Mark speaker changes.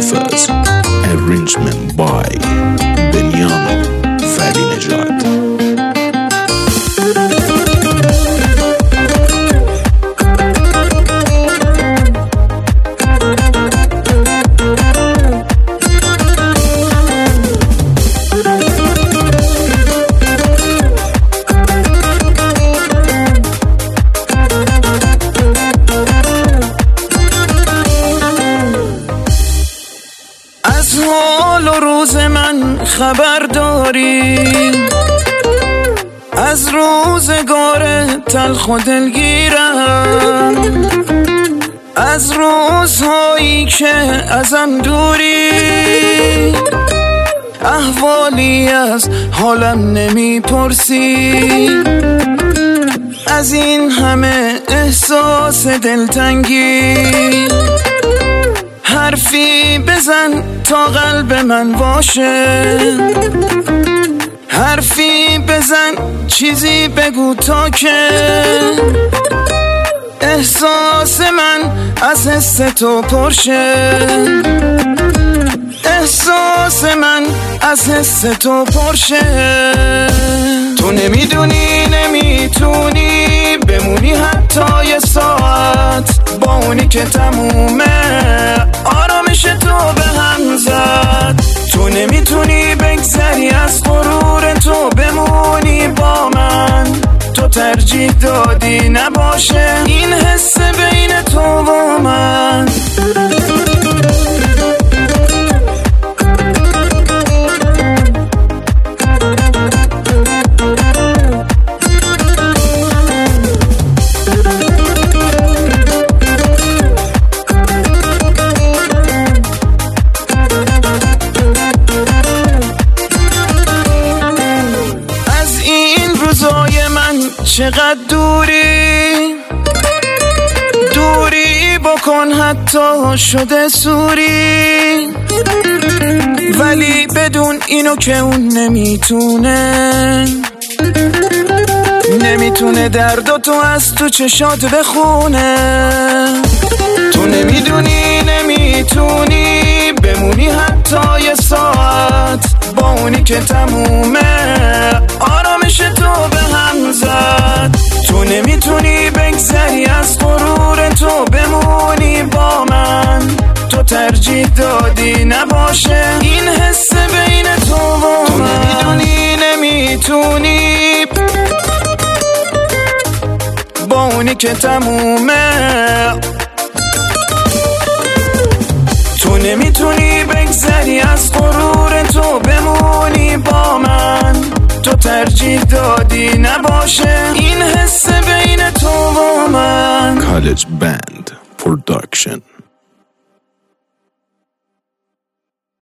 Speaker 1: Hafiz. Arrangement by Benjamin Farinejad.
Speaker 2: از حال و روز من خبر داری، از روزگار تلخ و دلگیرم، از روزهایی که ازم دوری، احوالی از حالم نمیپرسی، از این همه احساس دلتنگی حرفی بزن تا قلب من باشه، حرفی بزن چیزی بگو تا که احساس من از حس تو پرشه، احساس من از حس تو پرشه. تو نمیدونی نمیتونی بمونی حتی یه ساعت با اونی که تمومه آرامش تو به هم زد. تو نمیتونی بگذری از غرور تو بمونی با من، تو ترجیح دادی نباشه این حس بین تو و من. روزای من چقدر دوری بکن حتی شده سوری، ولی بدون اینو که اون نمیتونه درداتو از تو چشات بخونه. تو نمیدونی نمیتونی بمونی حتی یه ساعت با اونی که تمومه آرامش تو به هم زد. تو نمیتونی بگذری از غرور تو بمونی با من، تو ترجیح دادی نباشه این حس بین تو و من. تو نمیدونی نمیتونی با اونی که تمومه، تو نمیتونی بگذری از غرور تو بمونی با من، تو ترجیح دادی نباشه این حس بین تو و من.
Speaker 1: College Band Production.